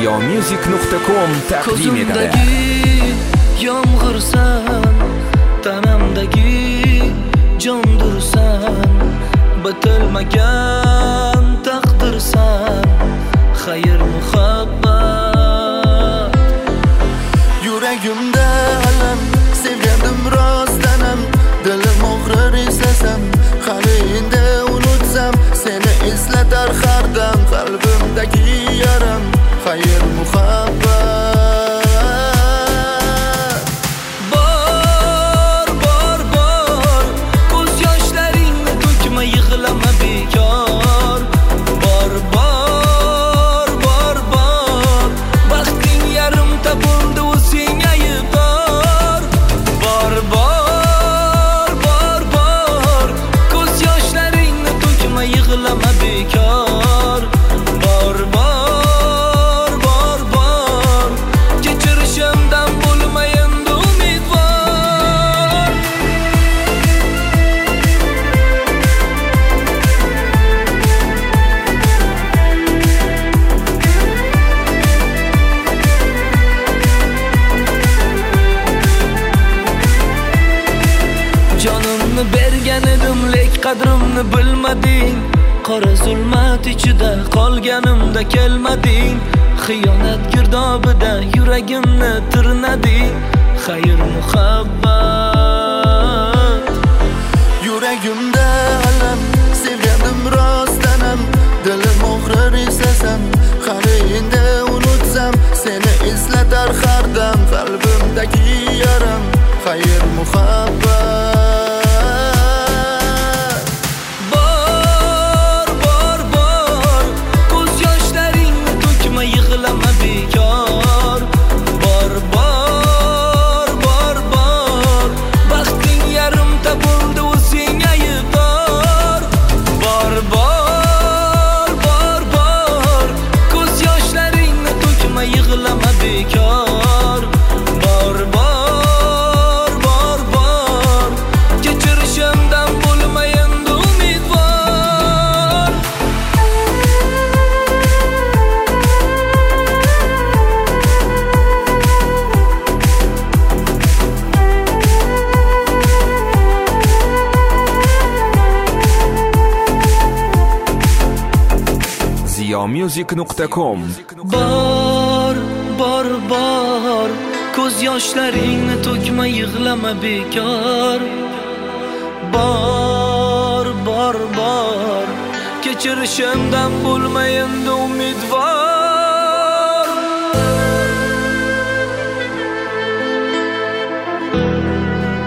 ziyomusic.com taqdim etadi. Yomg'irsan, tanamdagi jondursan, bitilmagan taqdirsan, xayr muhabbat. Yuragimda alam, sevgandim rostdanam, dilim og'rir eslasam, qani endi unutsam, seni eslatar har dam qalbimdagi yaram, xayr muhabbat. Bor, ko'z yoshlaringni to'kma, yig'lama bekor. Bor, baxting yarimta bo'ldi, u senga aybdor. Bor, ko'z yoshlaringni to'kma, yig'lama bekor. Bor, kechirishimdan bo'lma endi umidvor. Jonimni bergan edim, lek qadrimni bilmading. Qora zulmat ichida qolganimda kelmading. Xiyonat girdobida yuragimni tirnading. Xayr muhabbat. Yuragimda alam, sevgandim rostdanam, dilim og'rir eslasam, qani endi unutsam, seni eslatar har dam qalbimdagi yaram, xayr muhabbat. Bor, ko'z yoshlaringni to'kma, yig'lama bekor. Bor, baxting yarimta bo'ldi, u senga aybdor. Bor, ko'z yoshlaringni to'kma, yig'lama bekor. Bor, kechirishimdan bo'lma endi umidvor. ziyomusic.com. Bor, ko'z yoshlaringni to'kma, yig'lama bekor. Bor, kechirishimdan bo'lma endi umidvor.